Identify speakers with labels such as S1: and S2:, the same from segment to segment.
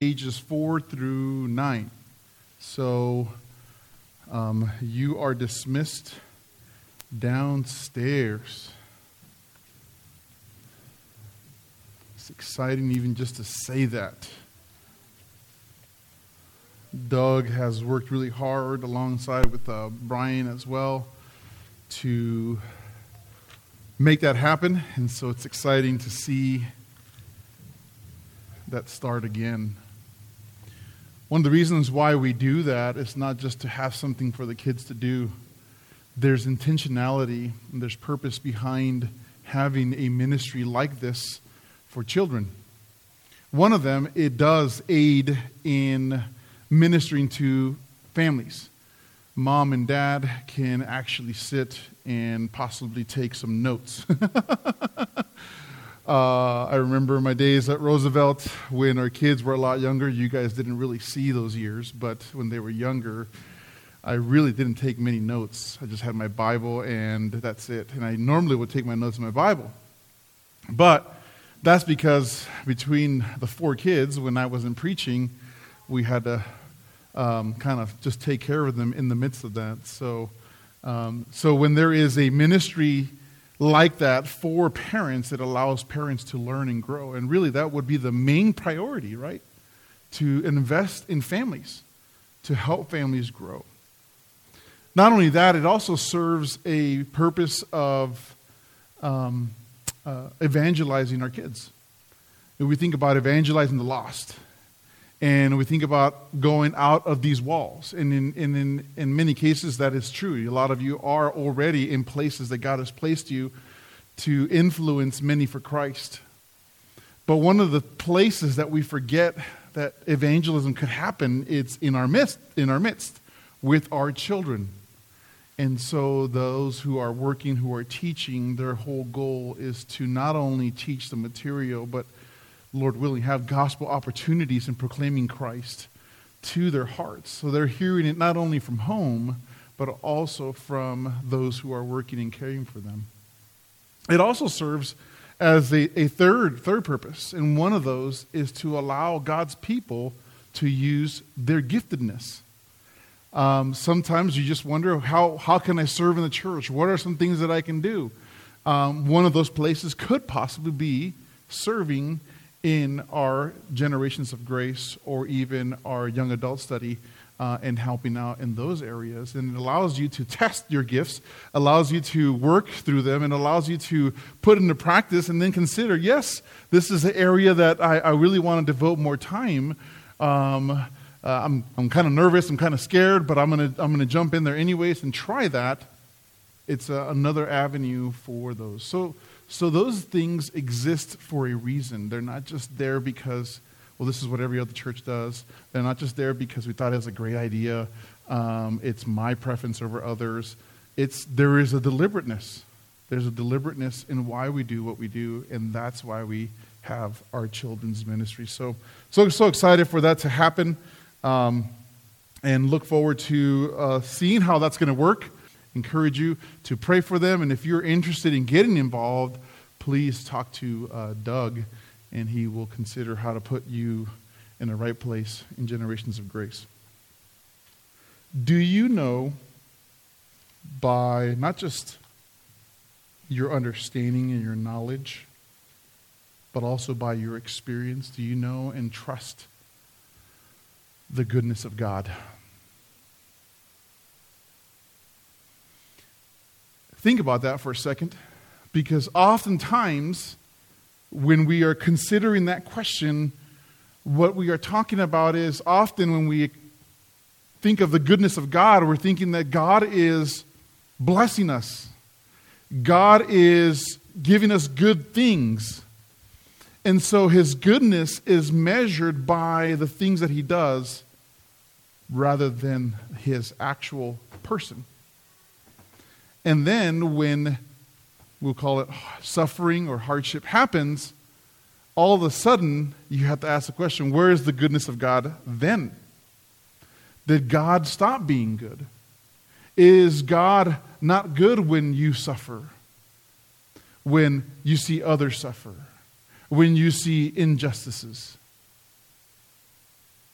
S1: ages 4 through 9. So you are dismissed downstairs. It's exciting even just to say that. Doug has worked really hard alongside with Brian as well to make that happen, and so it's exciting to see that start again. One of the reasons why we do that is not just to have something for the kids to do. There's intentionality and there's purpose behind having a ministry like this for children. One of them, it does aid in ministering to families. Mom and dad can actually sit and possibly take some notes. I remember my days at Roosevelt when our kids were a lot younger. You guys didn't really see those years, but when they were younger, I really didn't take many notes. I just had my Bible and that's it. And I normally would take my notes in my Bible. But that's because between the 4 kids, when I wasn't preaching, we had to kind of just take care of them in the midst of that. So when there is a ministry like that for parents, it allows parents to learn and grow. And really that would be the main priority, right? To invest in families, to help families grow. Not only that, it also serves a purpose of evangelizing our kids. And we think about evangelizing the lost. And we think about going out of these walls. And in many cases, that is true. A lot of you are already in places that God has placed you to influence many for Christ. But one of the places that we forget that evangelism could happen, it's in our midst with our children. And so those who are working, who are teaching, their whole goal is to not only teach the material, but Lord willing, have gospel opportunities in proclaiming Christ to their hearts. So they're hearing it not only from home, but also from those who are working and caring for them. It also serves as a third purpose, and one of those is to allow God's people to use their giftedness. Sometimes you just wonder, how can I serve in the church? What are some things that I can do? One of those places could possibly be serving in our Generations of Grace or even our young adult study and helping out in those areas. And it allows you to test your gifts, allows you to work through them, and allows you to put into practice and then consider, yes, this is an area that I really want to devote more time. I'm kind of nervous, I'm kind of scared, but I'm gonna jump in there anyways and try that. It's another avenue for those. So those things exist for a reason. They're not just there because, well, this is what every other church does. They're not just there because we thought it was a great idea. It's my preference over others. There is a deliberateness. There's a deliberateness in why we do what we do, and that's why we have our children's ministry. So excited for that to happen, and look forward to seeing how that's going to work. Encourage you to pray for them, and if you're interested in getting involved, please talk to Doug, and he will consider how to put you in the right place in Generations of Grace. Do you know, by not just your understanding and your knowledge, but also by your experience, do you know and trust the goodness of God? Think about that for a second, because oftentimes when we are considering that question, what we are talking about is often when we think of the goodness of God, we're thinking that God is blessing us. God is giving us good things. And so his goodness is measured by the things that he does rather than his actual person. And then when, we'll call it suffering or hardship happens, all of a sudden you have to ask the question, where is the goodness of God then? Did God stop being good? Is God not good when you suffer? When you see others suffer? When you see injustices?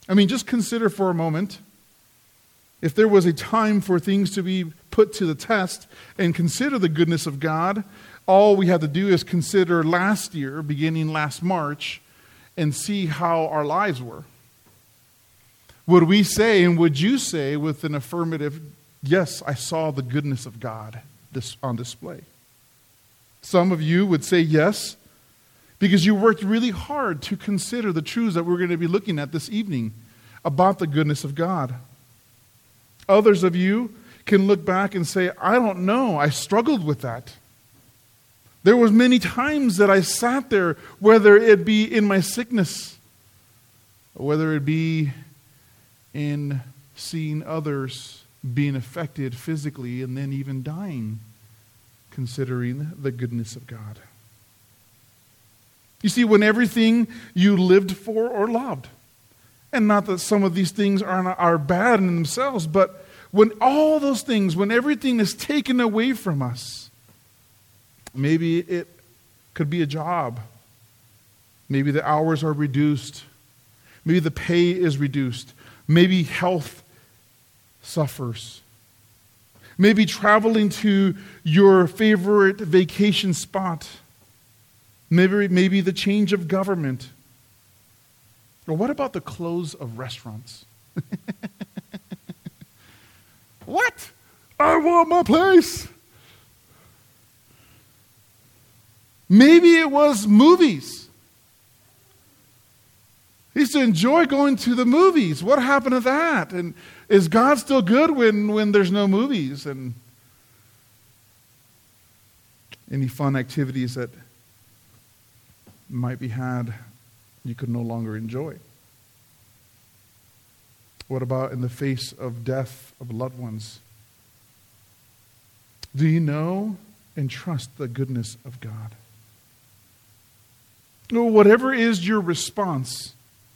S1: I mean, just consider for a moment, if there was a time for things to be put to the test and consider the goodness of God, all we have to do is consider last year, beginning last March, and see how our lives were. Would we say, and would you say with an affirmative, yes, I saw the goodness of God on display? Some of you would say yes, because you worked really hard to consider the truths that we're going to be looking at this evening about the goodness of God. Others of you can look back and say, I don't know, I struggled with that. There was many times that I sat there, whether it be in my sickness, or whether it be in seeing others being affected physically and then even dying, considering the goodness of God. You see, when everything you lived for or loved, and not that some of these things are bad in themselves, but when all those things, when everything is taken away from us, maybe it could be a job, maybe the hours are reduced, maybe the pay is reduced, maybe health suffers, maybe traveling to your favorite vacation spot, maybe the change of government. Or what about the close of restaurants? What? I want my place. Maybe it was movies. He used to enjoy going to the movies. What happened to that? And is God still good when there's no movies? And any fun activities that might be had, you could no longer enjoy. What about in the face of death of loved ones? Do you know and trust the goodness of God? Whatever is your response,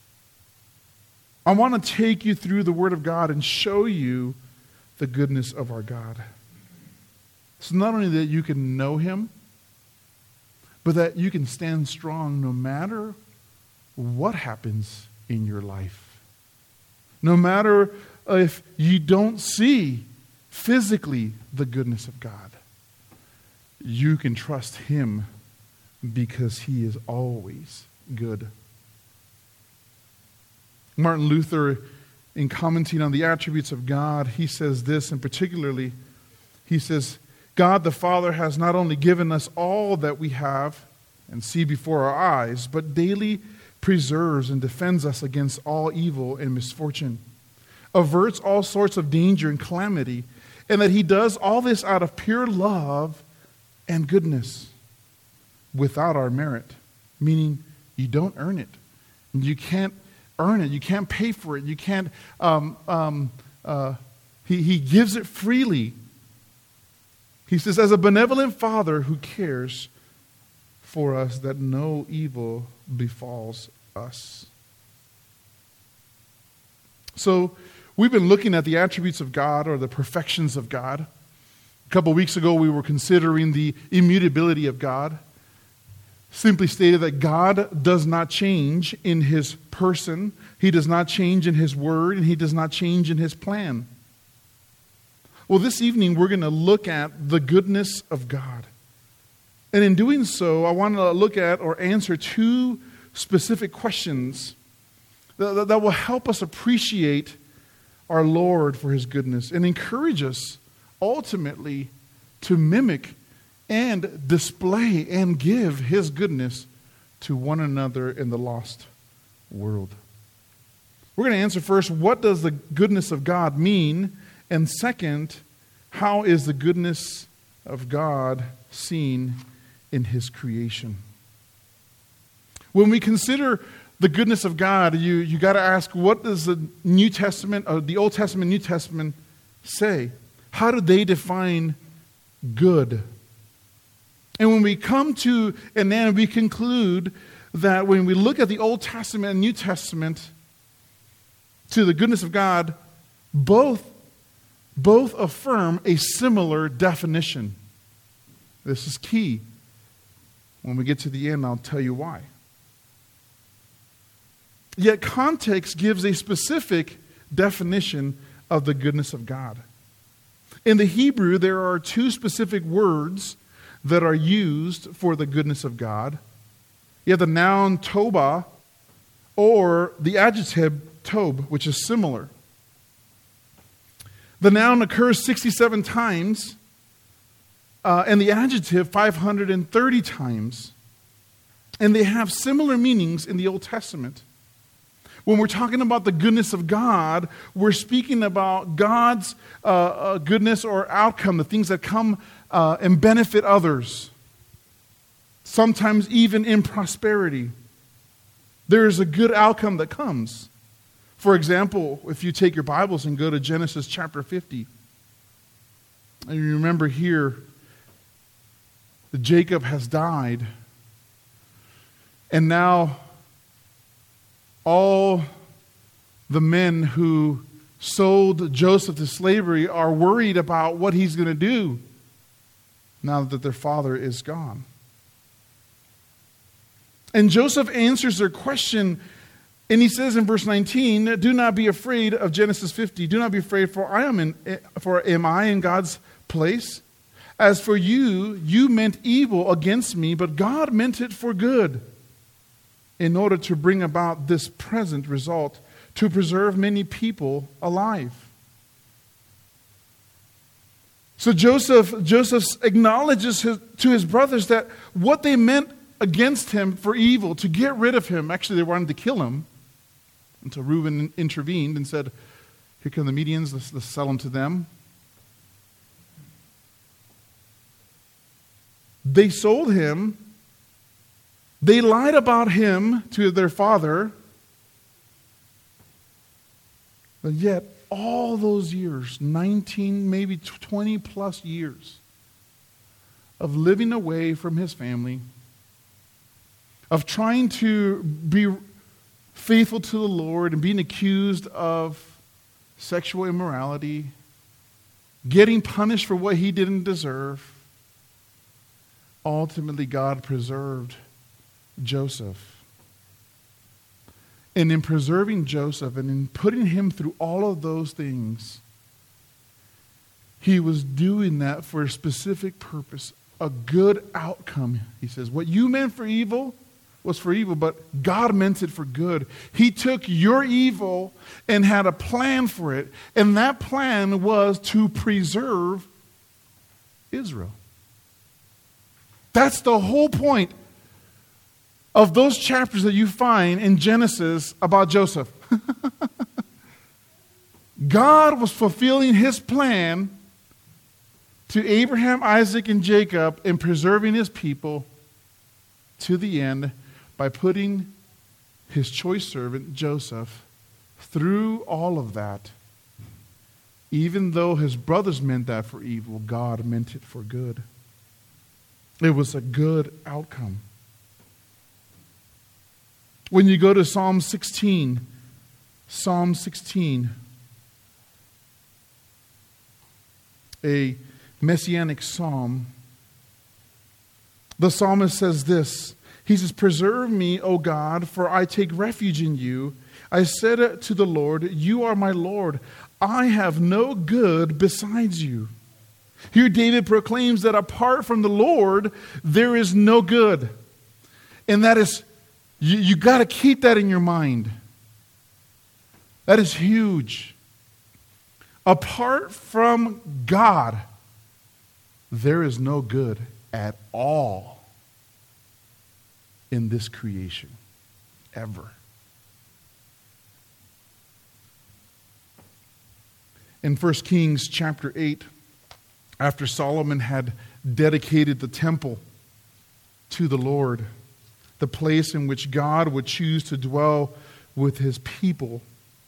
S1: I want to take you through the Word of God and show you the goodness of our God. So not only that you can know Him, but that you can stand strong no matter what happens in your life. No matter if you don't see physically the goodness of God, you can trust Him because He is always good. Martin Luther, in commenting on the attributes of God, he says this, and particularly, he says, God the Father has not only given us all that we have and see before our eyes, but daily preserves and defends us against all evil and misfortune, averts all sorts of danger and calamity, and that He does all this out of pure love and goodness without our merit, meaning you don't earn it. You can't earn it. You can't pay for it. You can't, He gives it freely. He says, as a benevolent Father who cares for us that no evil befalls us. So, we've been looking at the attributes of God or the perfections of God. A couple weeks ago, we were considering the immutability of God. Simply stated that God does not change in His person, He does not change in His word, and He does not change in His plan. Well, this evening we're going to look at the goodness of God. And in doing so, I want to look at or answer two specific questions that will help us appreciate our Lord for His goodness and encourage us ultimately to mimic and display and give His goodness to one another in the lost world. We're going to answer first, what does the goodness of God mean? And second, how is the goodness of God seen in His creation? When we consider the goodness of God, you got to ask, what does the New Testament, or the Old Testament, New Testament say? How do they define good? And when we come to, and then we conclude that when we look at the Old Testament and New Testament, to the goodness of God, both affirm a similar definition. This is key. When we get to the end, I'll tell you why. Yet context gives a specific definition of the goodness of God. In the Hebrew, there are two specific words that are used for the goodness of God. You have the noun toba or the adjective tob, which is similar. The noun occurs 67 times and the adjective 530 times. And they have similar meanings in the Old Testament. When we're talking about the goodness of God, we're speaking about God's goodness or outcome, the things that come and benefit others, sometimes even in prosperity. There is a good outcome that comes. For example, if you take your Bibles and go to Genesis chapter 50, and you remember here that Jacob has died, and now all the men who sold Joseph to slavery are worried about what he's going to do now that their father is gone. And Joseph answers their question, and he says in verse 19, "Do not be afraid," of Genesis 50. "Do not be afraid, for am I in God's place? As for you, you meant evil against me, but God meant it for good, in order to bring about this present result, to preserve many people alive." So Joseph acknowledges to his brothers that what they meant against him for evil, to get rid of him, actually they wanted to kill him, until Reuben intervened and said, "Here come the Medians, let's sell him to them." They sold him. They lied about him to their father. But yet, all those years, 19, maybe 20 plus years of living away from his family, of trying to be faithful to the Lord and being accused of sexual immorality, getting punished for what he didn't deserve, ultimately God preserved Joseph. And in preserving Joseph and in putting him through all of those things, he was doing that for a specific purpose, a good outcome. He says, what you meant for evil was for evil, but God meant it for good. He took your evil and had a plan for it, and that plan was to preserve Israel. That's the whole point of those chapters that you find in Genesis about Joseph. God was fulfilling his plan to Abraham, Isaac, and Jacob in preserving his people to the end by putting his choice servant, Joseph, through all of that. Even though his brothers meant that for evil, God meant it for good. It was a good outcome. When you go to Psalm 16, a messianic psalm, the psalmist says this. He says, "Preserve me, O God, for I take refuge in you. I said to the Lord, you are my Lord. I have no good besides you." Here David proclaims that apart from the Lord, there is no good. And that is, you got to keep that in your mind. That is huge. Apart from God, there is no good at all in this creation, ever. In 1 Kings chapter 8, after Solomon had dedicated the temple to the Lord, the place in which God would choose to dwell with his people,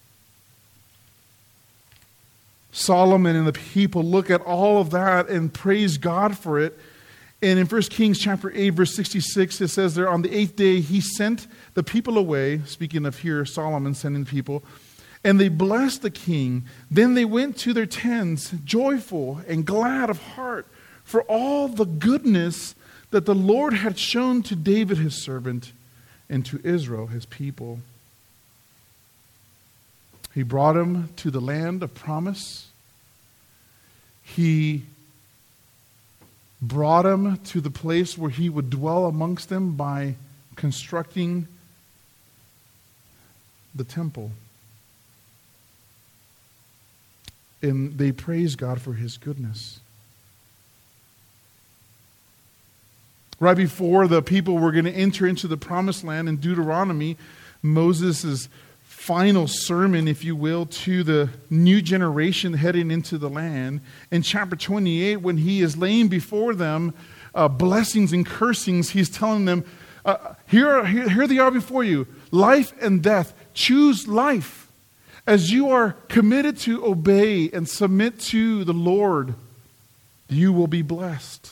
S1: Solomon and the people look at all of that and praise God for it. And in 1 Kings chapter 8, verse 66, it says there, on the 8th day, he sent the people away, speaking of here, Solomon sending people, and they blessed the king. Then they went to their tents, joyful and glad of heart, for all the goodness that the Lord had shown to David his servant and to Israel his people. He brought them to the land of promise. He brought them to the place where he would dwell amongst them by constructing the temple. And they praise God for his goodness. Right before the people were going to enter into the promised land in Deuteronomy, Moses' final sermon, if you will, to the new generation heading into the land. In chapter 28, when he is laying before them blessings and cursings, he's telling them, here they are before you, life and death. Choose life. As you are committed to obey and submit to the Lord, you will be blessed.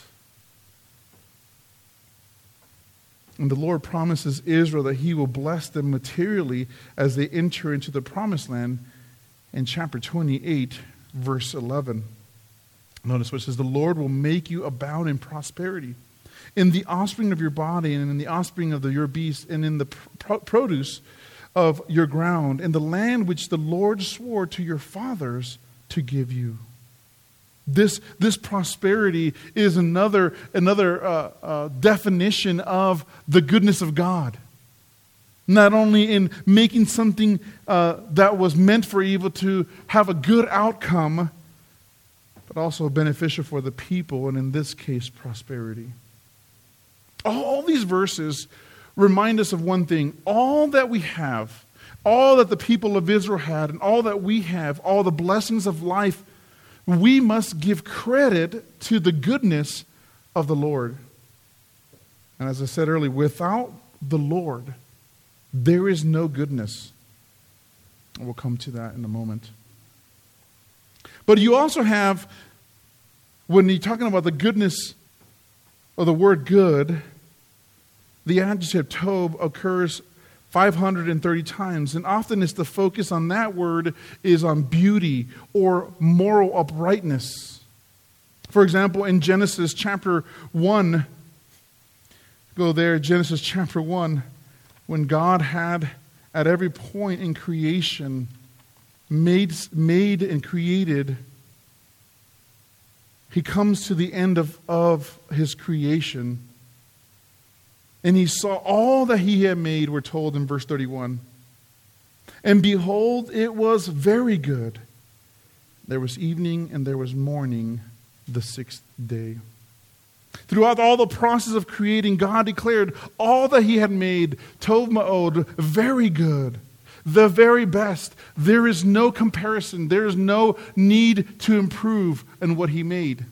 S1: And the Lord promises Israel that he will bless them materially as they enter into the promised land in chapter 28, verse 11. Notice what it says, the Lord will make you abound in prosperity, in the offspring of your body, and in the offspring of your beast, and in the produce of your ground, in the land which the Lord swore to your fathers to give you. This prosperity is another definition of the goodness of God. Not only in making something that was meant for evil to have a good outcome, but also beneficial for the people, and in this case, prosperity. All these verses remind us of one thing. All that we have, all that the people of Israel had, and all that we have, all the blessings of life, we must give credit to the goodness of the Lord. And as I said earlier, without the Lord, there is no goodness. We'll come to that in a moment. But you also have, when you're talking about the goodness of the word good, the adjective tov occurs 530 times, and often it's the focus on that word is on beauty or moral uprightness. For example, in Genesis chapter 1, go there, Genesis chapter 1, when God had at every point in creation made and created, he comes to the end of his creation. And he saw all that he had made, we're told in verse 31. And behold, it was very good. There was evening and there was morning the sixth day. Throughout all the process of creating, God declared all that he had made, Tov Ma'od, very good, the very best. There is no comparison. There is no need to improve in what he made.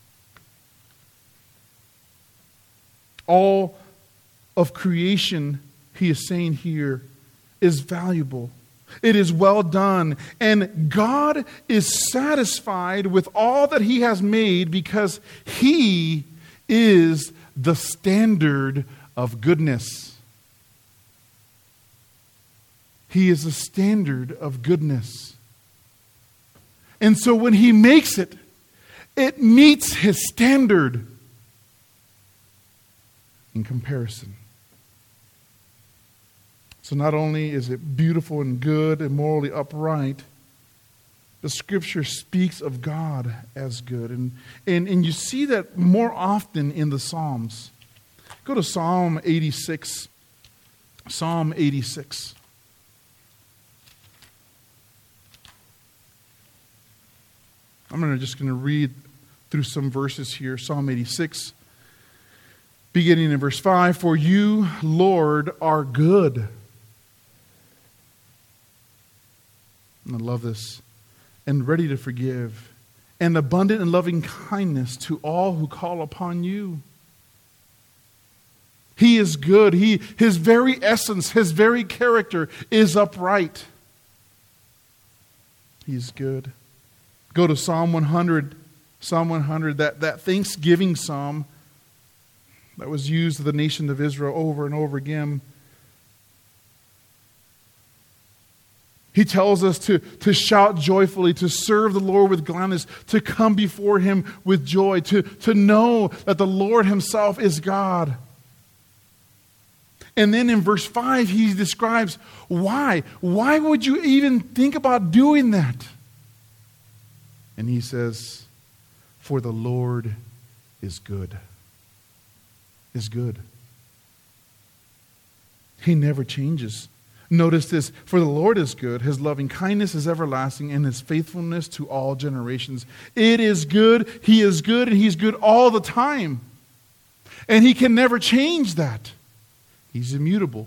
S1: All of creation, he is saying here, is valuable. It is well done. And God is satisfied with all that he has made because he is the standard of goodness. He is the standard of goodness. And so when he makes it, it meets his standard in comparison. So not only is it beautiful and good and morally upright, the Scripture speaks of God as good. And you see that more often in the Psalms. Go to Psalm 86. Psalm 86. I'm just going to read through some verses here. Psalm 86, beginning in verse 5. For you, Lord, are good. And I love this. And ready to forgive. And abundant in loving kindness to all who call upon you. He is good. His very essence, his very character is upright. He's good. Go to Psalm 100. Psalm 100, that Thanksgiving psalm that was used of the nation of Israel over and over again. He tells us to shout joyfully, to serve the Lord with gladness, to come before him with joy, to know that the Lord himself is God. And then in verse 5, he describes why. Why would you even think about doing that? And he says, for the Lord is good. Is good. He never changes. Notice this, for the Lord is good, his loving kindness is everlasting, and his faithfulness to all generations. It is good, and he's good all the time. And he can never change that. He's immutable.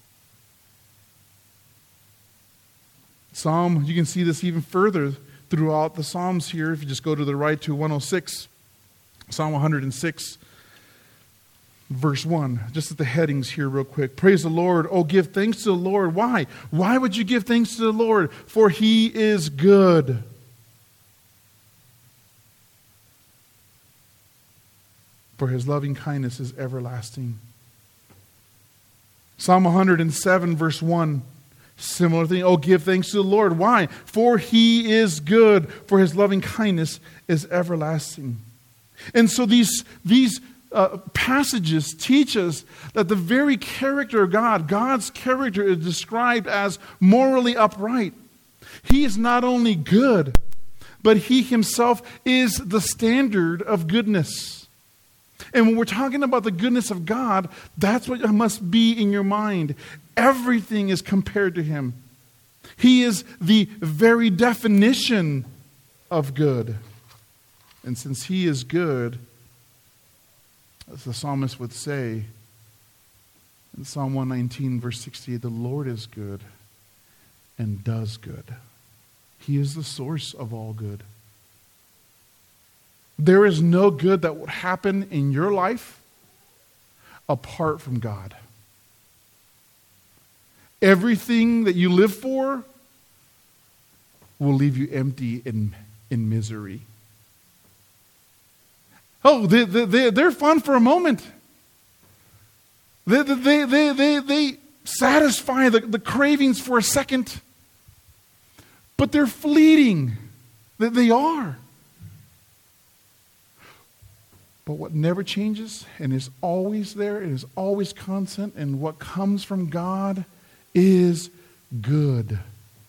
S1: You can see this even further throughout the Psalms here. If you just go to the right to 106, Psalm 106. Verse 1, just at the headings here real quick. Praise the Lord. Oh, give thanks to the Lord. Why? Why would you give thanks to the Lord? For he is good. For his loving kindness is everlasting. Psalm 107, verse 1. Similar thing. Oh, give thanks to the Lord. Why? For he is good. For his loving kindness is everlasting. And so these passages teach us that the very character of God, God's character, is described as morally upright. He is not only good, but he himself is the standard of goodness. And when we're talking about the goodness of God, that's what must be in your mind. Everything is compared to him. He is the very definition of good. And since he is good, as the psalmist would say in Psalm 119, verse 68, the Lord is good and does good. He is the source of all good. There is no good that would happen in your life apart from God. Everything that you live for will leave you empty in misery. Oh, they're fun for a moment. They satisfy the cravings for a second. But they're fleeting. They are. But what never changes and is always there and is always constant, and what comes from God is good.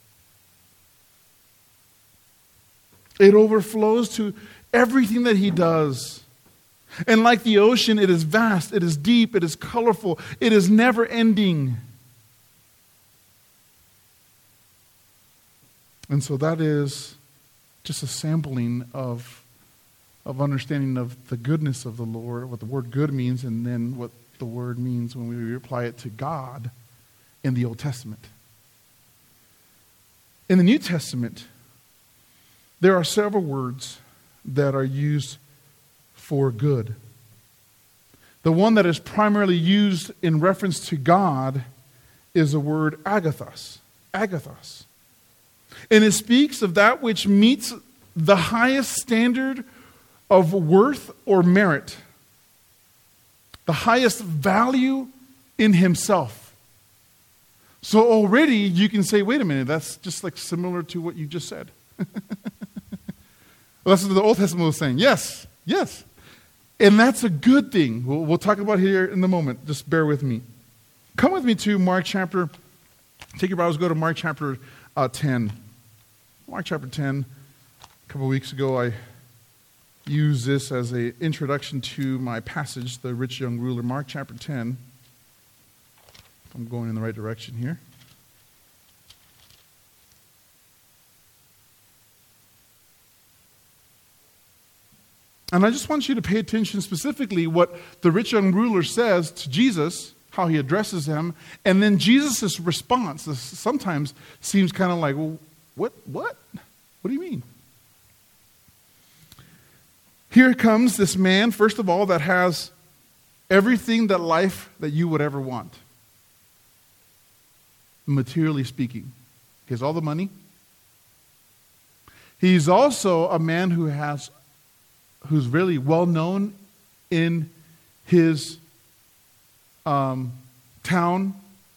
S1: It overflows to everything that he does. And like the ocean, it is vast, it is deep, it is colorful, it is never ending. And so that is just a sampling of understanding of the goodness of the Lord, what the word good means, and then what the word means when we apply it to God in the Old Testament. In the New Testament, there are several words that are used for good. The one that is primarily used in reference to God is the word agathos. Agathos. And it speaks of that which meets the highest standard of worth or merit. The highest value in himself. So already you can say, wait a minute, that's just like similar to what you just said. Well, that's what the Old Testament was saying. Yes, yes. And that's a good thing. We'll talk about it here in a moment. Just bear with me. Come with me to Mark chapter, take your Bibles, go to Mark chapter 10. Mark chapter 10. A couple of weeks ago, I used this as an introduction to my passage, the rich young ruler. Mark chapter 10. If I'm going in the right direction here. And I just want you to pay attention specifically what the rich young ruler says to Jesus, how he addresses him, and then Jesus' response. This sometimes seems kind of like, well, what? What do you mean? Here comes this man, first of all, that has everything that life that you would ever want. Materially speaking. He has all the money. He's also a man who's really well known in his town.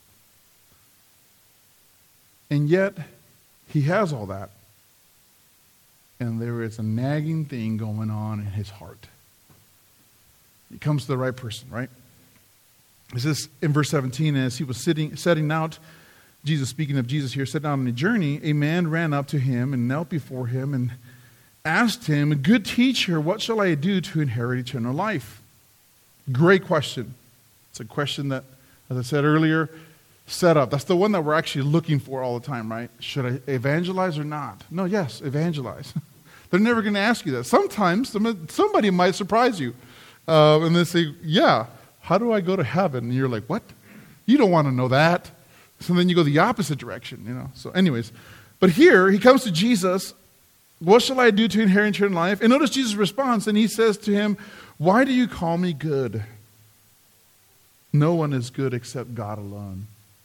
S1: And yet, he has all that. And there is a nagging thing going on in his heart. He comes to the right person, right? It says in verse 17, as he was setting out, Jesus, speaking of Jesus here, setting out on a journey, a man ran up to him and knelt before him and asked him, "Good teacher, what shall I do to inherit eternal life?" Great question. It's a question that, as I said earlier, set up. That's the one that we're actually looking for all the time, right? Should I evangelize or not? No, yes, evangelize. They're never going to ask you that. Sometimes somebody might surprise you. And they say, yeah, how do I go to heaven? And you're like, what? You don't want to know that. So then you go the opposite direction, So anyways, but here he comes to Jesus. What shall I do to inherit eternal life? And notice Jesus' response, and he says to him, "Why do you call me good? No one is good except God alone."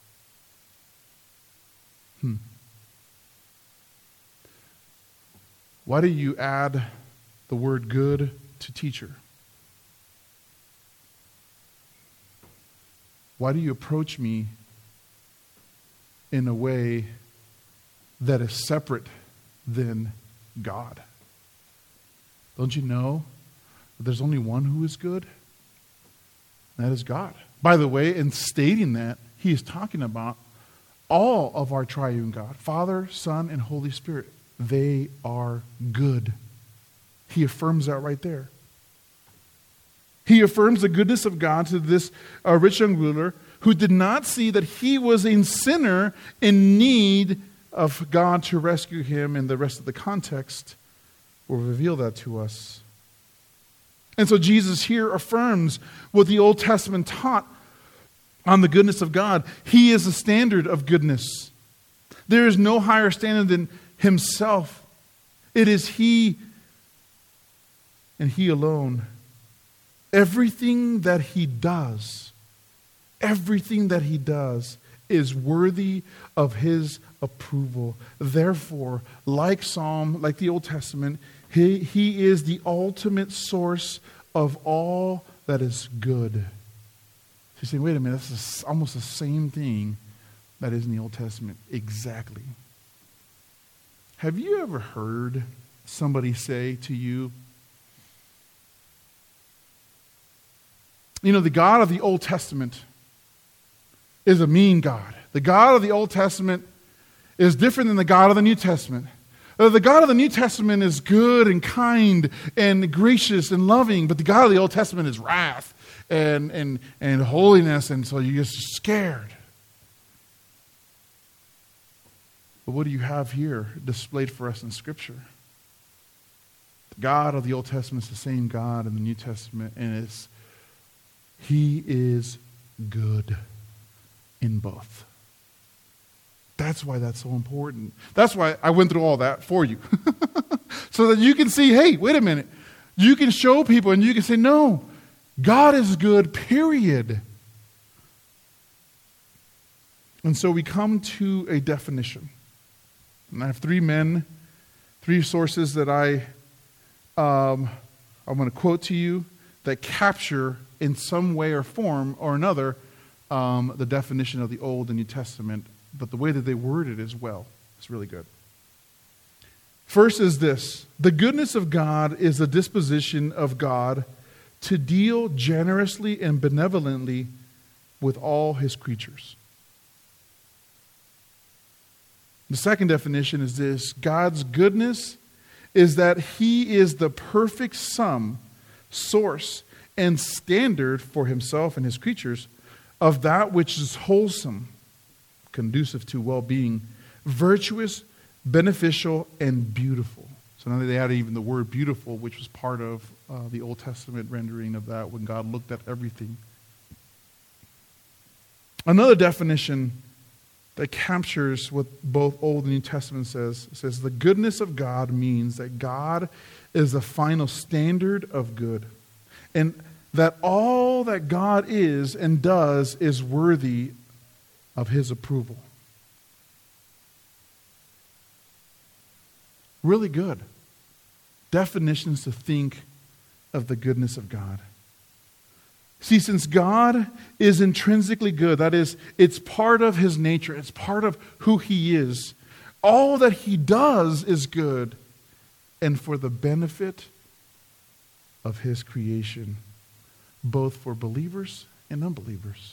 S1: Why do you add the word good to teacher? Why do you approach me in a way that is separate than God? Don't you know that there's only one who is good? That is God. By the way, in stating that, he is talking about all of our triune God, Father, Son, and Holy Spirit. They are good. He affirms that right there. He affirms the goodness of God to this rich young ruler who did not see that he was a sinner in need of God to rescue him, and the rest of the context will reveal that to us. And so Jesus here affirms what the Old Testament taught on the goodness of God. He is the standard of goodness. There is no higher standard than himself. It is he and he alone. Everything that he does is worthy of his approval. Therefore, like the Old Testament, he is the ultimate source of all that is good. So you say, wait a minute, this is almost the same thing that is in the Old Testament. Exactly. Have you ever heard somebody say to you, the God of the Old Testament is a mean God. The God of the Old Testament is different than the God of the New Testament. The God of the New Testament is good and kind and gracious and loving, but the God of the Old Testament is wrath and holiness, and so you're just scared. But what do you have here displayed for us in Scripture? The God of the Old Testament is the same God in the New Testament, and he is good in both. That's why that's so important. That's why I went through all that for you. So that you can see, hey, wait a minute. You can show people and you can say, no, God is good, period. And so we come to a definition. And I have three sources that I'm going to quote to you that capture in some way or form or another the definition of the Old and New Testament, but the way that they word it as well is really good. First is this: the goodness of God is the disposition of God to deal generously and benevolently with all his creatures. The second definition is this: God's goodness is that he is the perfect sum, source, and standard for himself and his creatures of that which is wholesome, conducive to well-being, virtuous, beneficial, and beautiful. So now they added even the word beautiful, which was part of the Old Testament rendering of that when God looked at everything. Another definition that captures what both Old and New Testament says the goodness of God means that God is the final standard of good, and that all that God is and does is worthy of his approval. Really good definitions to think of the goodness of God. See, since God is intrinsically good, that is, it's part of his nature, it's part of who he is, all that he does is good and for the benefit of his creation, both for believers and unbelievers.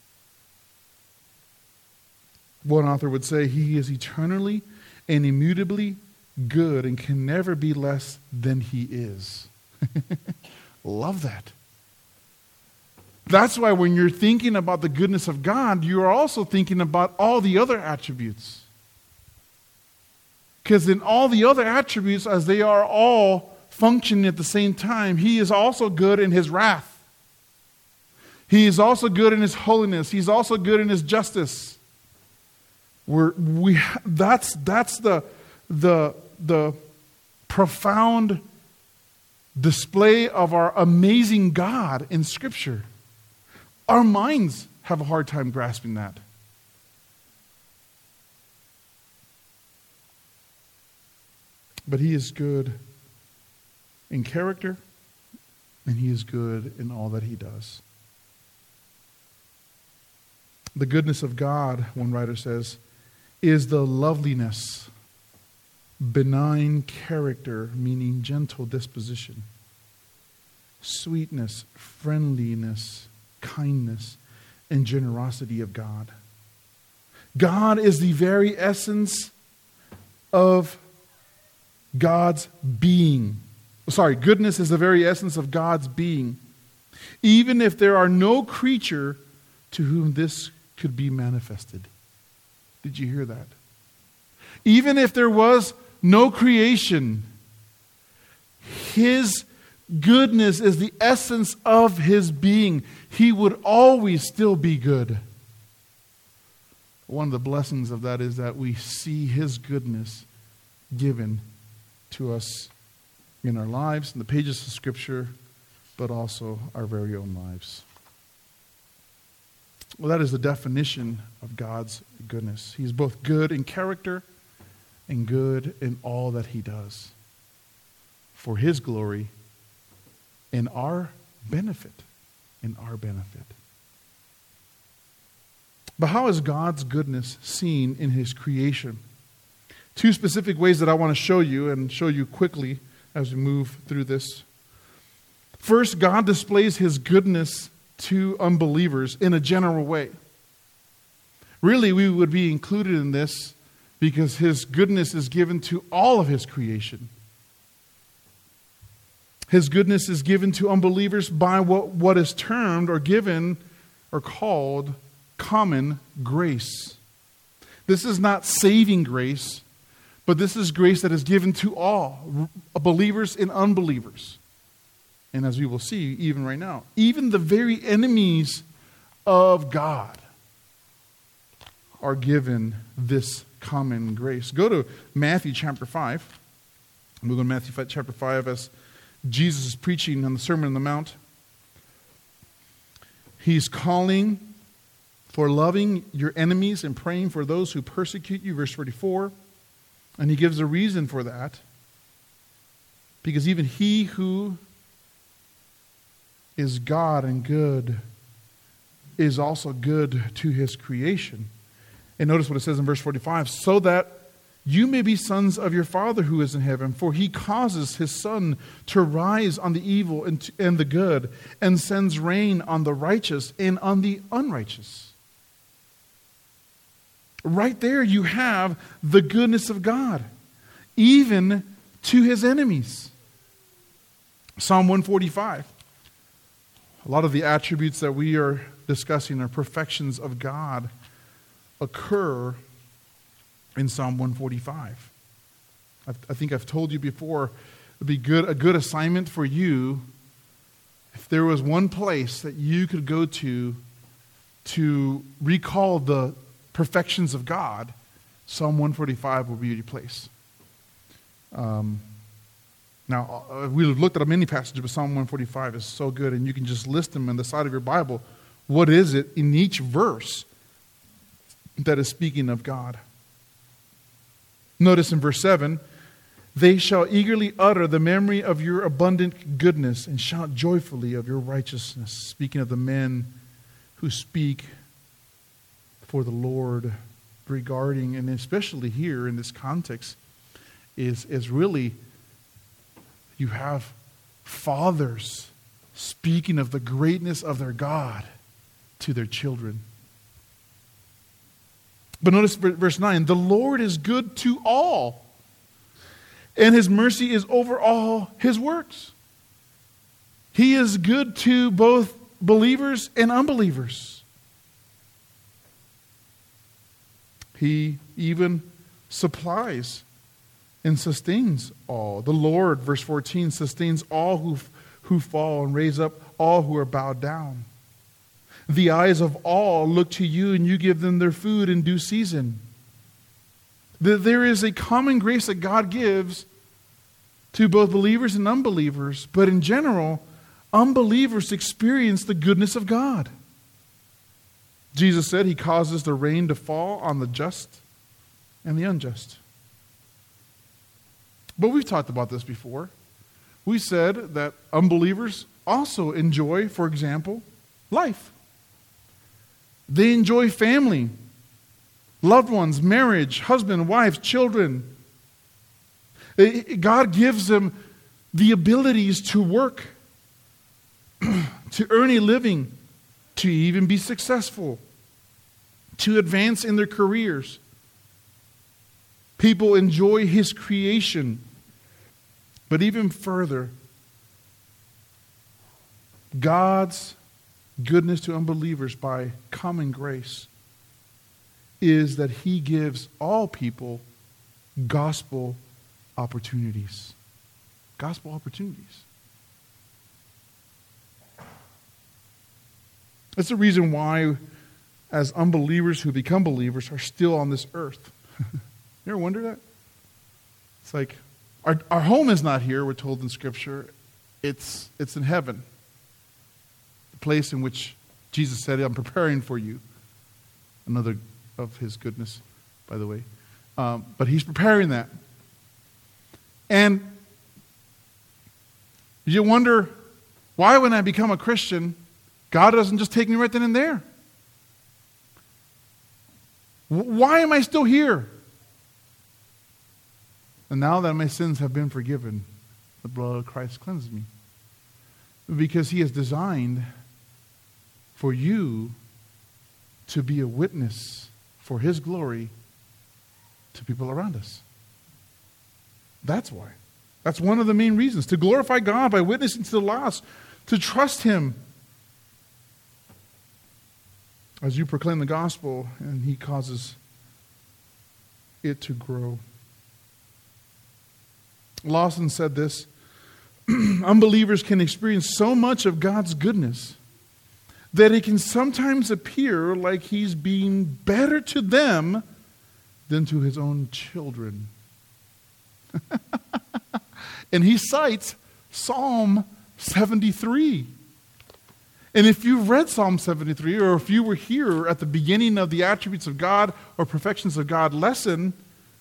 S1: One author would say he is eternally and immutably good and can never be less than he is. Love that. That's why when you're thinking about the goodness of God, you are also thinking about all the other attributes. Because in all the other attributes, as they are all functioning at the same time, he is also good in his wrath. He is also good in his holiness. He's also good in his justice. That's the profound display of our amazing God in Scripture. Our minds have a hard time grasping that. But he is good in character, and he is good in all that he does. The goodness of God, one writer says, is the loveliness, benign character, meaning gentle disposition, sweetness, friendliness, kindness, and generosity of God. God is the very essence of God's being. Goodness is the very essence of God's being. Even if there are no creature to whom this could be manifested. Did you hear that? Even if there was no creation, his goodness is the essence of his being. He would always still be good. One of the blessings of that is that we see his goodness given to us in our lives, in the pages of Scripture, but also our very own lives. Well, that is the definition of God's goodness. He is both good in character and good in all that he does for his glory and our benefit. But how is God's goodness seen in his creation? Two specific ways that I want to show you quickly as we move through this. First, God displays his goodness to unbelievers in a general way. Really, we would be included in this because his goodness is given to all of his creation. His goodness is given to unbelievers by what is termed or given or called common grace. This is not saving grace, but this is grace that is given to all, believers and unbelievers. And as we will see, even right now, even the very enemies of God are given this common grace. Go to Matthew chapter 5. We'll go to Matthew chapter 5 as Jesus is preaching on the Sermon on the Mount. He's calling for loving your enemies and praying for those who persecute you, verse 44. And he gives a reason for that. Because even he who is God and good is also good to his creation. And notice what it says in verse 45. So that you may be sons of your Father who is in heaven, for he causes his sun to rise on the evil and the good, and sends rain on the righteous and on the unrighteous. Right there you have the goodness of God, even to his enemies. Psalm 145. A lot of the attributes that we are discussing are perfections of God occur in Psalm 145. I think I've told you before, it would be a good assignment for you if there was one place that you could go to recall the perfections of God. Psalm 145 will be your place. Now, we looked at many passages, but Psalm 145 is so good, and you can just list them on the side of your Bible. What is it in each verse that is speaking of God? Notice in verse 7, they shall eagerly utter the memory of your abundant goodness and shout joyfully of your righteousness. Speaking of the men who speak for the Lord regarding, and especially here in this context, is really, you have fathers speaking of the greatness of their God to their children. But notice verse 9, the Lord is good to all, and his mercy is over all his works. He is good to both believers and unbelievers. He even supplies and sustains all. The Lord, verse 14, sustains all who fall and raise up all who are bowed down. The eyes of all look to you, and you give them their food in due season. There is a common grace that God gives to both believers and unbelievers, but in general, unbelievers experience the goodness of God. Jesus said he causes the rain to fall on the just and the unjust. But we've talked about this before. We said that unbelievers also enjoy, for example, life. They enjoy family, loved ones, marriage, husband, wife, children. God gives them the abilities to work, to earn a living, to even be successful, to advance in their careers. People enjoy his creation. But even further, God's goodness to unbelievers by common grace is that he gives all people gospel opportunities. Gospel opportunities. That's the reason why, as unbelievers who become believers, are still on this earth. You ever wonder that? It's like, our home is not here, we're told in Scripture. It's in heaven. The place in which Jesus said, I'm preparing for you. Another of his goodness, by the way. But he's preparing that. And you wonder, why when I become a Christian, God doesn't just take me right then and there? Why am I still here? And now that my sins have been forgiven, the blood of Christ cleanses me. Because he has designed for you to be a witness for his glory to people around us. That's why. That's one of the main reasons. To glorify God by witnessing to the lost. To trust him as you proclaim the gospel and he causes it to grow. Lawson said this, unbelievers can experience so much of God's goodness that it can sometimes appear like he's being better to them than to his own children. And he cites Psalm 73. And if you've read Psalm 73, or if you were here at the beginning of the attributes of God or perfections of God lesson,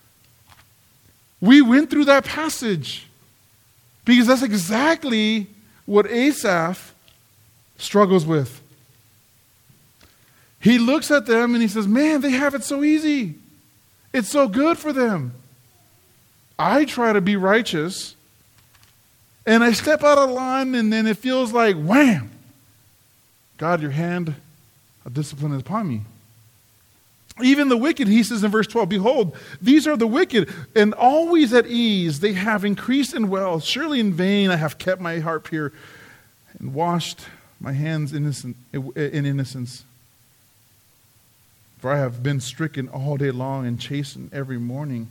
S1: we went through that passage. Because that's exactly what Asaph struggles with. He looks at them and he says, man, they have it so easy. It's so good for them. I try to be righteous, and I step out of line, and then it feels like, wham! God, your hand of discipline is upon me. Even the wicked, he says in verse 12, behold, these are the wicked, and always at ease. They have increased in wealth. Surely in vain I have kept my heart pure and washed my hands in innocence. For I have been stricken all day long and chastened every morning.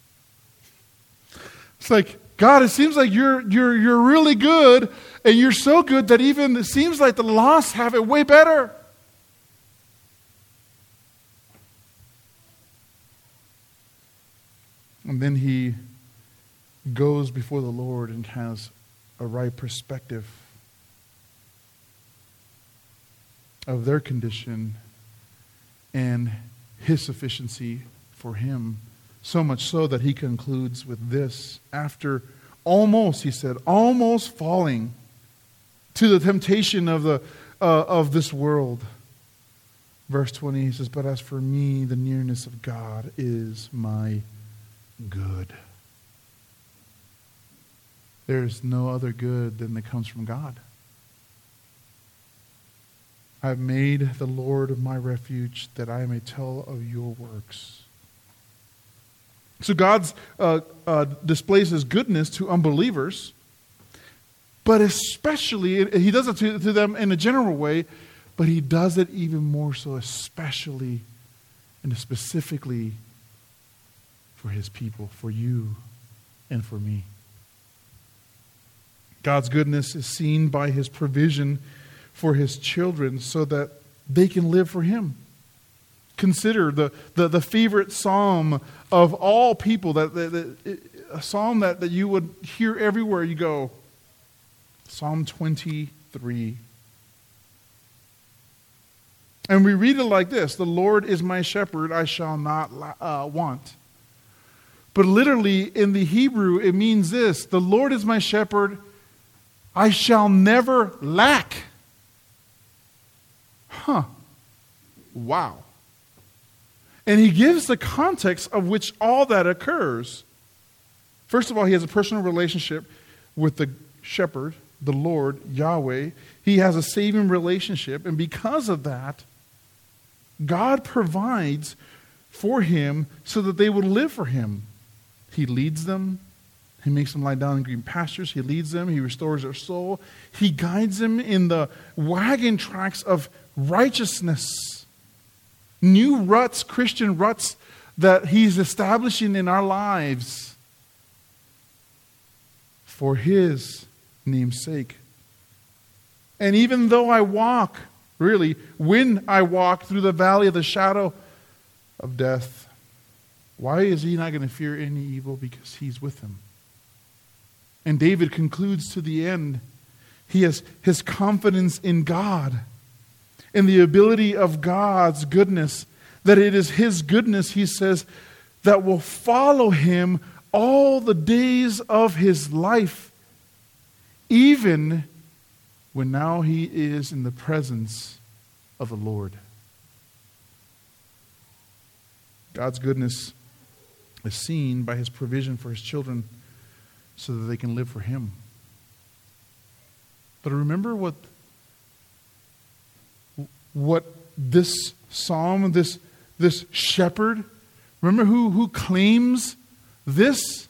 S1: It's like, God, it seems like you're really good, and you're so good that even it seems like the lost have it way better. And then he goes before the Lord and has a right perspective of their condition and his sufficiency for him. So much so that he concludes with this. After almost, he said, almost falling to the temptation of this world. Verse 20, he says, but as for me, the nearness of God is my good. There is no other good than that comes from God. I have made the Lord my refuge, that I may tell of your works. So God displays his goodness to unbelievers, but especially, he does it to them in a general way, but he does it even more so, especially and specifically for his people, for you and for me. God's goodness is seen by his provision for his children so that they can live for him. Consider the favorite psalm of all people, a psalm that you would hear everywhere you go. Psalm 23. And we read it like this: the Lord is my shepherd, I shall not want. But literally in the Hebrew, it means this: the Lord is my shepherd, I shall never lack. Wow. And he gives the context of which all that occurs. First of all, he has a personal relationship with the shepherd, the Lord, Yahweh. He has a saving relationship. And because of that, God provides for him so that they would live for him. He leads them. He makes them lie down in green pastures. He leads them. He restores their soul. He guides them in the wagon tracks of righteousness. New ruts, Christian ruts that he's establishing in our lives for his name's sake. And even though I walk, when I walk through the valley of the shadow of death, why is he not going to fear any evil? Because he's with him. And David concludes to the end. He has his confidence in God, in the ability of God's goodness, that it is his goodness, he says, that will follow him all the days of his life, even when now he is in the presence of the Lord. God's goodness is seen by his provision for his children so that they can live for him. But remember what this psalm, this shepherd, remember who claims this?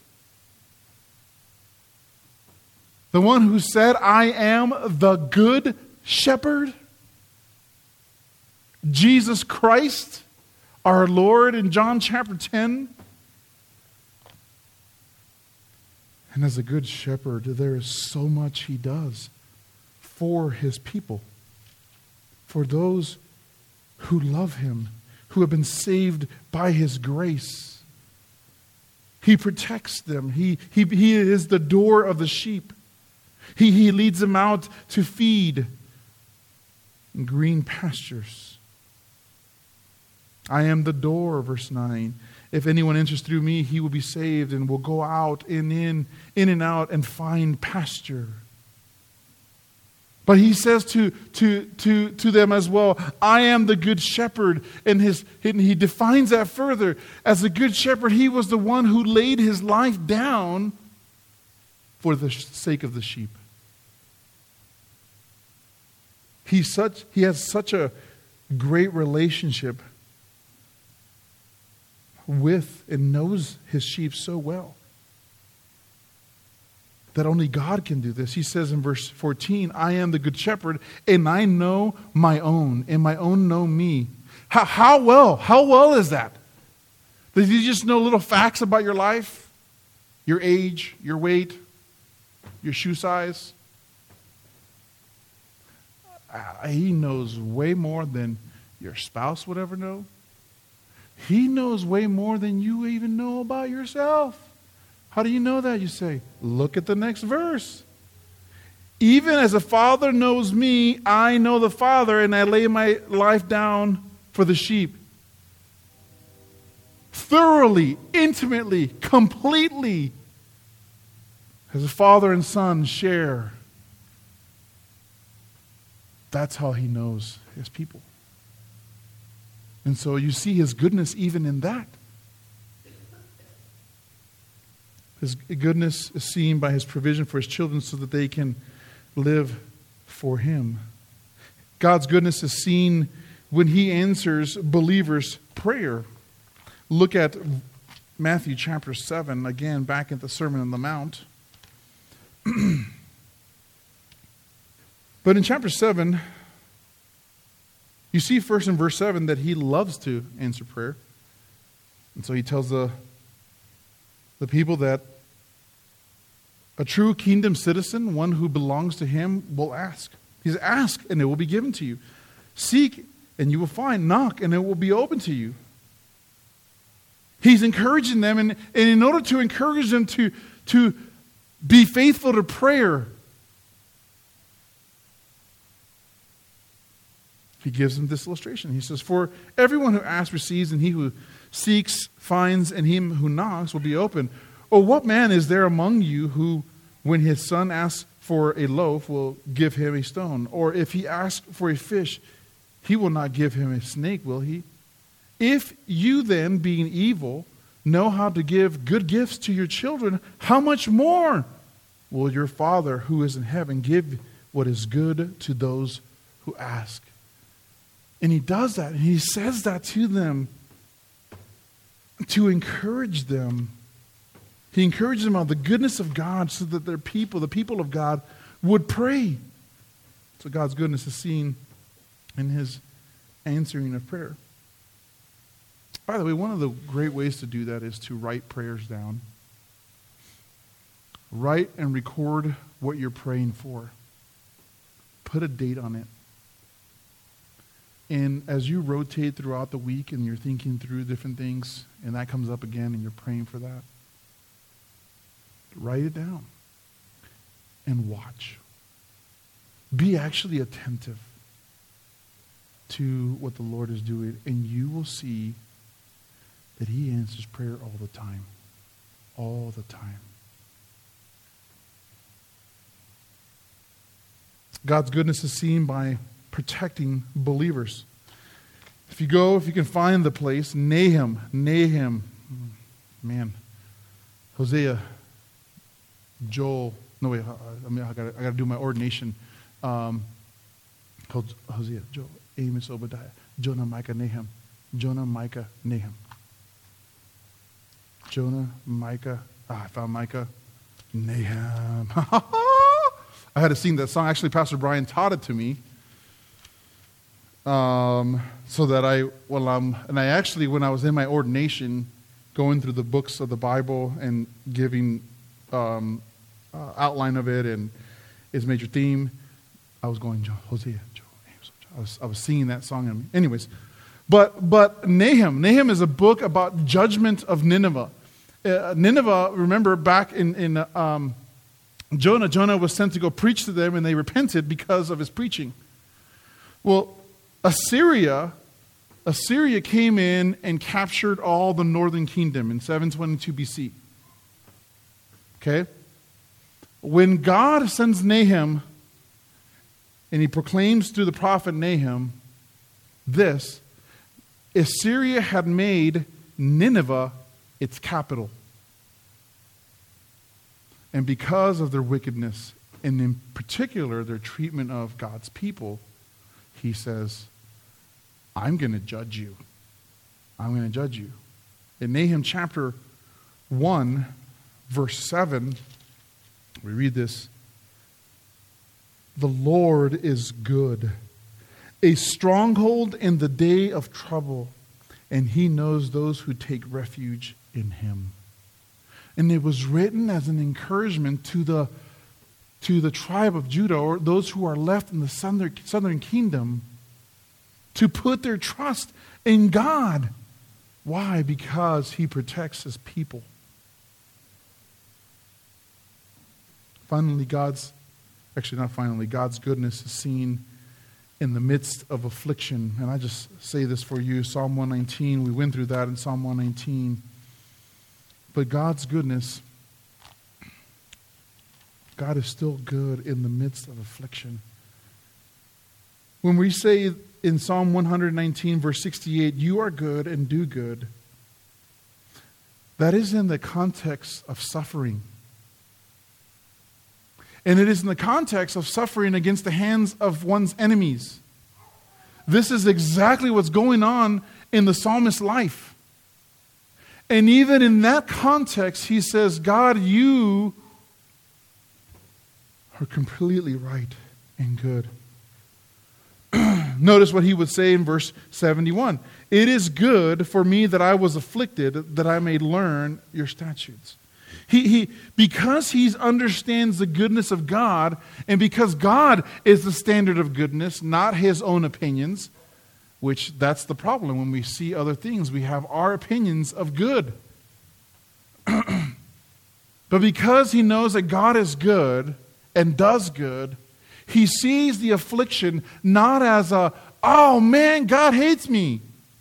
S1: The one who said, I am the good shepherd? Jesus Christ, our Lord, in John chapter 10. And as a good shepherd, there is so much he does for his people, for those who love him, who have been saved by his grace. He protects them. He is the door of the sheep. He leads them out to feed in green pastures. I am the door, verse 9. If anyone enters through me, he will be saved and will go out and in and out and find pasture. But he says to them as well, I am the good shepherd. And he defines that further. As the good shepherd, he was the one who laid his life down for the sake of the sheep. He has such a great relationship with and knows his sheep so well that only God can do this. He says in verse 14, I am the good shepherd, and I know my own, and my own know me. How well is that? Does he just know little facts about your life? Your age, your weight, your shoe size? He knows way more than your spouse would ever know. He knows way more than you even know about yourself. How do you know that? You say, look at the next verse. Even as a father knows me, I know the Father, and I lay my life down for the sheep. Thoroughly, intimately, completely, as a father and son share. That's how he knows his people. And so you see his goodness even in that. His goodness is seen by his provision for his children so that they can live for him. God's goodness is seen when he answers believers' prayer. Look at Matthew chapter 7, again, back at the Sermon on the Mount. But in chapter 7, you see first in verse 7 that he loves to answer prayer. And so he tells the people that a true kingdom citizen, one who belongs to him, will ask. He says, ask and it will be given to you. Seek and you will find. Knock and it will be open to you. He's encouraging them, and in order to encourage them to be faithful to prayer, he gives them this illustration. He says, for everyone who asks receives, and he who seeks finds, and him who knocks will be open. Or what man is there among you who, when his son asks for a loaf, will give him a stone? Or if he asks for a fish, he will not give him a snake, will he? If you then, being evil, know how to give good gifts to your children, how much more will your Father who is in heaven give what is good to those who ask? And he does that, and he says that to them to encourage them. He encourages them on the goodness of God so that their people, the people of God, would pray. So God's goodness is seen in his answering of prayer. By the way, one of the great ways to do that is to write prayers down. Write and record what you're praying for. Put a date on it. And as you rotate throughout the week and you're thinking through different things, and that comes up again and you're praying for that, write it down and watch. Be actually attentive to what the Lord is doing, and you will see that he answers prayer all the time. All the time. God's goodness is seen by protecting believers. If you can find the place, Nahum, man, Hosea, Joel, no wait, I got to do my ordination. Hosea, Joel, Amos, Obadiah, Jonah, Micah, Nahum. Jonah, Micah, Nahum. Jonah, Micah, I found Micah, Nahum. I had to sing that song. Actually, Pastor Brian taught it to me. So that when I was in my ordination, going through the books of the Bible and giving outline of it and its major theme, I was going, Hosea, I was singing that song. Anyways, but Nahum is a book about judgment of Nineveh. Nineveh, remember back in Jonah was sent to go preach to them, and they repented because of his preaching. Well, Assyria came in and captured all the northern kingdom in 722 BC. Okay? When God sends Nahum, and he proclaims through the prophet Nahum this, Assyria had made Nineveh its capital. And because of their wickedness, and in particular their treatment of God's people, he says, I'm going to judge you. I'm going to judge you. In Nahum chapter 1, verse 7, we read this. The Lord is good, a stronghold in the day of trouble, and he knows those who take refuge in him. And it was written as an encouragement to the tribe of Judah, or those who are left in the southern kingdom, to put their trust in God. Why? Because he protects his people. God's goodness is seen in the midst of affliction. And I just say this for you, Psalm 119, we went through that in Psalm 119. But God's goodness, God is still good in the midst of affliction. When we say in Psalm 119, verse 68, you are good and do good, that is in the context of suffering. And it is in the context of suffering against the hands of one's enemies. This is exactly what's going on in the psalmist's life. And even in that context, he says, God, you are completely right and good. Notice what he would say in verse 71. It is good for me that I was afflicted, that I may learn your statutes. Because he understands the goodness of God, and because God is the standard of goodness, not his own opinions, which that's the problem. When we see other things, we have our opinions of good. But because he knows that God is good and does good, he sees the affliction not as oh man, God hates me,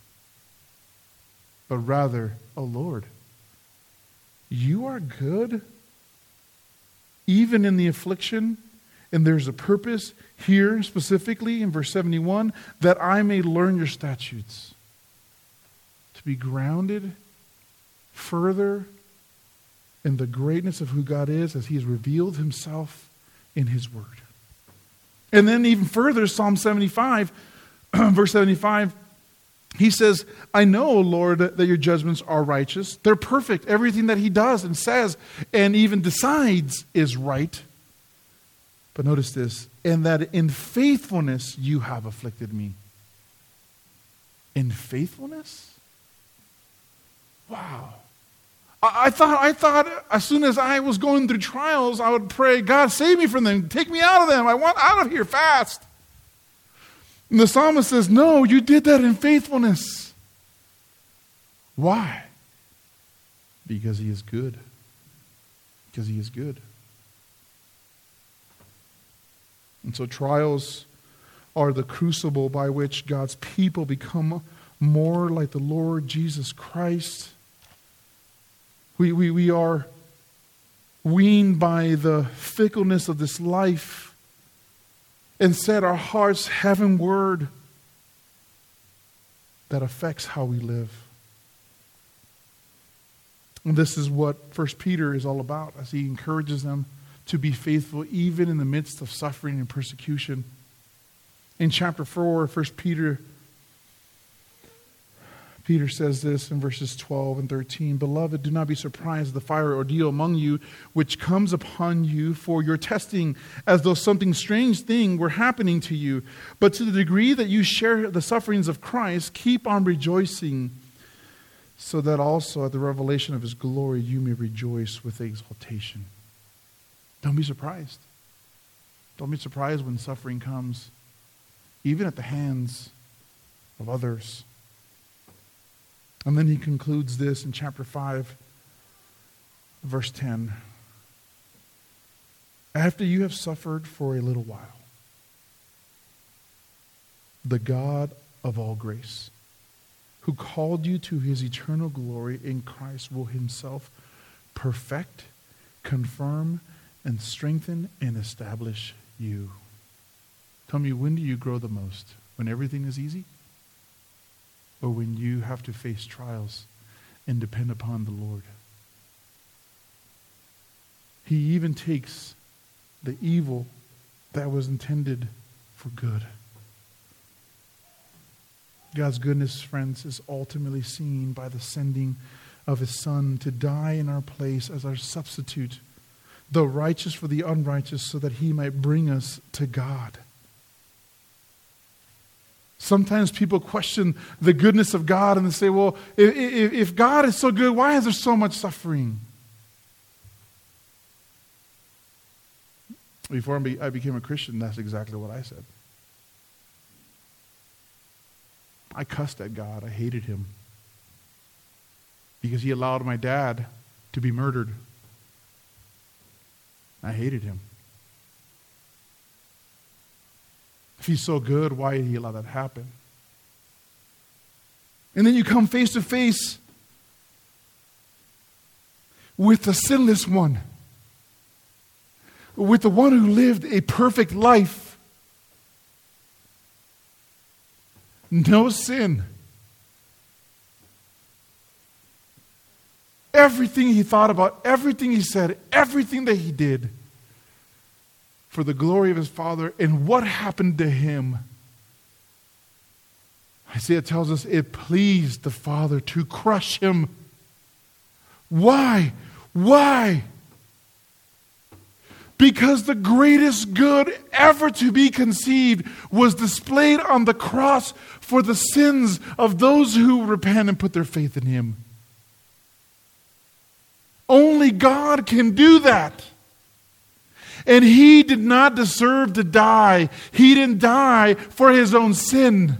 S1: but rather, oh Lord, you are good even in the affliction, and there's a purpose here specifically in verse 71, that I may learn your statutes, to be grounded further in the greatness of who God is as he has revealed himself in his word. And then even further, Psalm 75, verse 75, he says, I know, O Lord, that your judgments are righteous. They're perfect. Everything that he does and says and even decides is right. But notice this, and that in faithfulness you have afflicted me. In faithfulness? Wow. I thought as soon as I was going through trials, I would pray, God, save me from them. Take me out of them. I want out of here fast. And the psalmist says, no, you did that in faithfulness. Why? Because he is good. Because he is good. And so trials are the crucible by which God's people become more like the Lord Jesus Christ. We are weaned by the fickleness of this life and set our hearts heavenward. That affects how we live. And this is what 1 Peter is all about as he encourages them to be faithful even in the midst of suffering and persecution. In chapter 4, 1 Peter says this in verses 12 and 13, Beloved, do not be surprised at the fiery ordeal among you, which comes upon you for your testing, as though something strange thing were happening to you. But to the degree that you share the sufferings of Christ, keep on rejoicing, so that also at the revelation of his glory you may rejoice with exultation. Don't be surprised. Don't be surprised when suffering comes, even at the hands of others. And then he concludes this in chapter 5, verse 10. After you have suffered for a little while, the God of all grace, who called you to his eternal glory in Christ, will himself perfect, confirm, and strengthen and establish you. Tell me, when do you grow the most? When everything is easy? Or when you have to face trials and depend upon the Lord? He even takes the evil that was intended for good. God's goodness, friends, is ultimately seen by the sending of his Son to die in our place as our substitute, the righteous for the unrighteous, so that he might bring us to God. Sometimes people question the goodness of God and they say, well, if God is so good, why is there so much suffering? Before I became a Christian, that's exactly what I said. I cussed at God. I hated him because he allowed my dad to be murdered. I hated him. If he's so good, why did he allow that to happen? And then you come face to face with the sinless one, with the one who lived a perfect life. No sin. Everything he thought about, everything he said, everything that he did for the glory of his Father. And what happened to him? Isaiah tells us it pleased the Father to crush him. Why? Why? Because the greatest good ever to be conceived was displayed on the cross for the sins of those who repent and put their faith in him. Only God can do that. And he did not deserve to die. He didn't die for his own sin,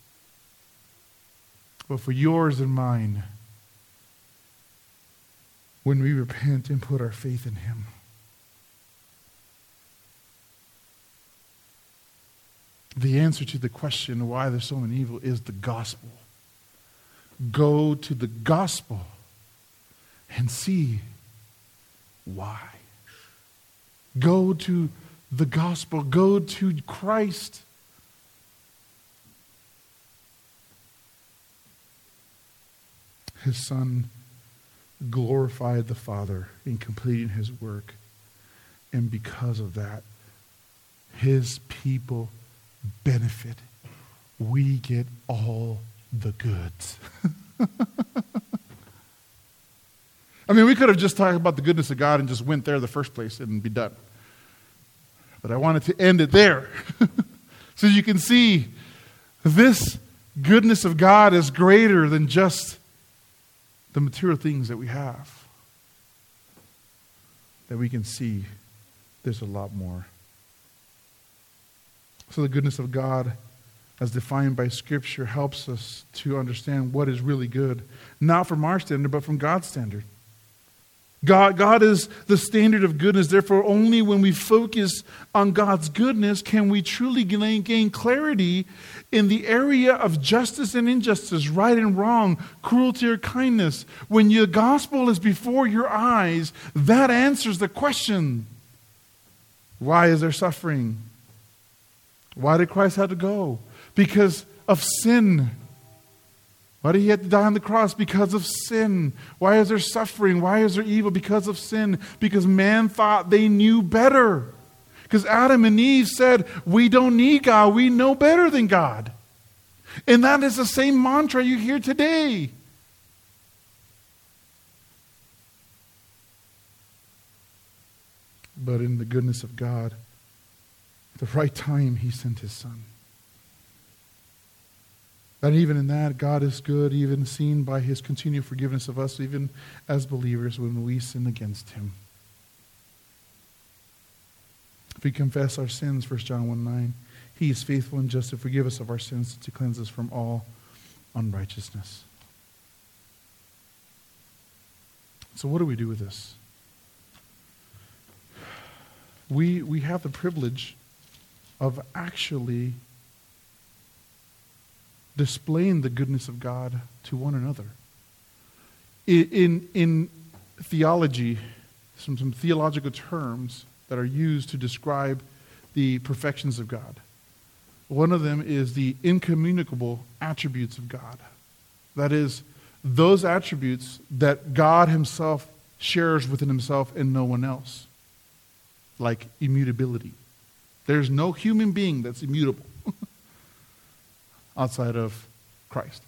S1: but for yours and mine, when we repent and put our faith in him. The answer to the question why there's so many evil is the gospel. Go to the gospel and see why. Go to the gospel. Go to Christ. His Son glorified the Father in completing his work. And because of that, his people benefit. We get all the goods. I mean, we could have just talked about the goodness of God and just went there the first place and be done. But I wanted to end it there. So you can see this goodness of God is greater than just the material things that we have. That we can see there's a lot more. So the goodness of God, as defined by Scripture, helps us to understand what is really good. Not from our standard, but from God's standard. God is the standard of goodness. Therefore, only when we focus on God's goodness can we truly gain clarity in the area of justice and injustice, right and wrong, cruelty or kindness. When your gospel is before your eyes, that answers the question, why is there suffering? Why did Christ have to go? Because of sin. Why did he have to die on the cross? Because of sin. Why is there suffering? Why is there evil? Because of sin. Because man thought they knew better. Because Adam and Eve said, we don't need God. We know better than God. And that is the same mantra you hear today. But in the goodness of God, at the right time, he sent his Son. And even in that, God is good, even seen by his continued forgiveness of us, even as believers when we sin against him. If we confess our sins, 1 John 1:9, he is faithful and just to forgive us of our sins, to cleanse us from all unrighteousness. So what do we do with this? We have the privilege of actually displaying the goodness of God to one another. In theology, some theological terms that are used to describe the perfections of God. One of them is the incommunicable attributes of God. That is, those attributes that God himself shares within himself and no one else. Like immutability. There's no human being that's immutable outside of Christ.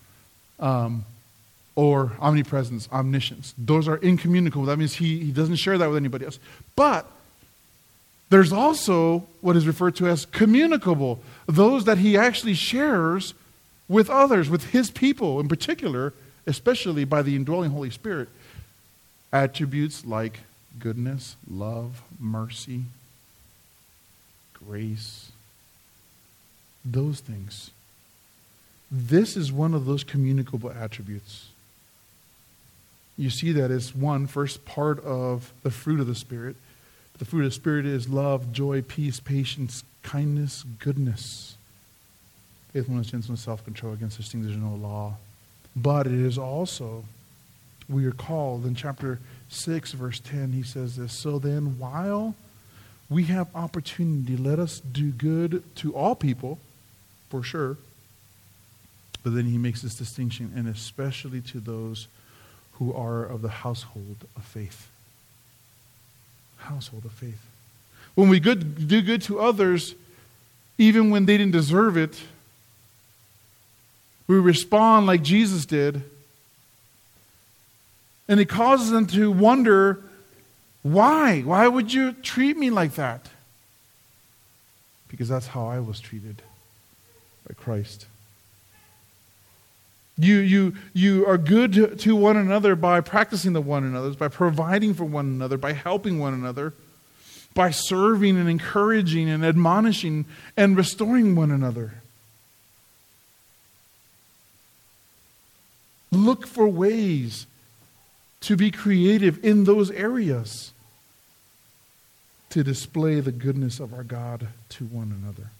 S1: Or omnipresence, omniscience. Those are incommunicable. That means he doesn't share that with anybody else. But there's also what is referred to as communicable. Those that he actually shares with others, with his people in particular, especially by the indwelling Holy Spirit. Attributes like goodness, love, mercy, grace, those things. This is one of those communicable attributes. You see that as first part of the fruit of the Spirit. The fruit of the Spirit is love, joy, peace, patience, kindness, goodness, faithfulness, gentleness, self-control. Against such things there's no law. But it is also, we are called, in chapter 6, verse 10, he says this, so then while we have opportunity, let us do good to all people, for sure. But then he makes this distinction, and especially to those who are of the household of faith. Household of faith. When we do good to others, even when they didn't deserve it, We respond like Jesus did. And it causes them to wonder, why? Why would you treat me like that? Because that's how I was treated by Christ. You are good to one another by practicing the one another's, by providing for one another, by helping one another, by serving and encouraging and admonishing and restoring one another. Look for ways to be creative in those areas to display the goodness of our God to one another.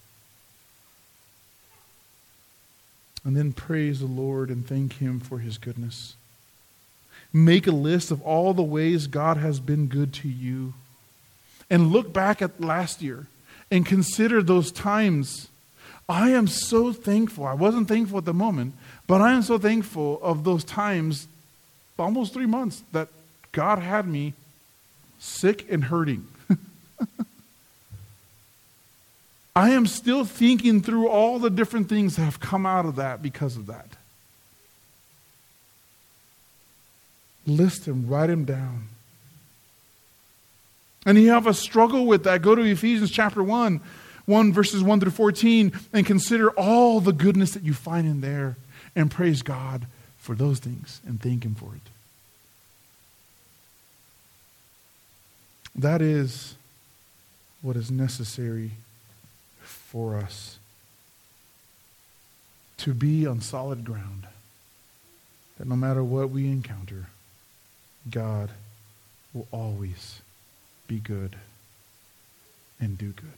S1: And then praise the Lord and thank Him for His goodness. Make a list of all the ways God has been good to you. And look back at last year and consider those times. I am so thankful. I wasn't thankful at the moment, but I am so thankful of those times, almost 3 months, that God had me sick and hurting. I am still thinking through all the different things that have come out of that because of that. List them, write them down. And you have a struggle with that, go to Ephesians chapter 1 verses 1 through 14, and consider all the goodness that you find in there, and praise God for those things, and thank Him for it. That is what is necessary for us to be on solid ground, that no matter what we encounter, God will always be good and do good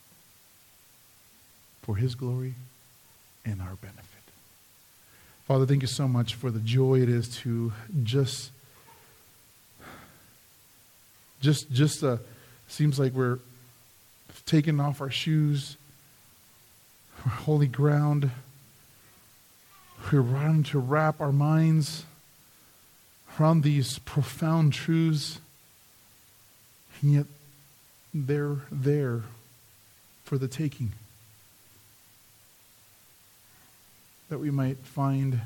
S1: for His glory and our benefit. Father, thank you so much for the joy it is to just seems like we're taking off our shoes, our holy ground. We're trying to wrap our minds around these profound truths, and yet they're there for the taking. That we might find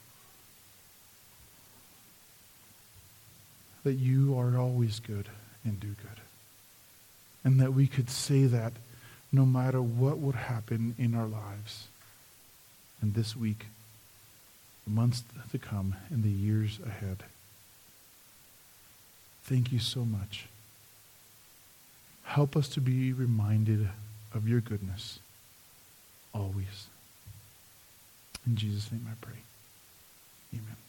S1: that you are always good and do good. And that we could say that no matter what would happen in our lives, and this week, the months to come, and the years ahead. Thank you so much. Help us to be reminded of your goodness always. In Jesus' name I pray. Amen.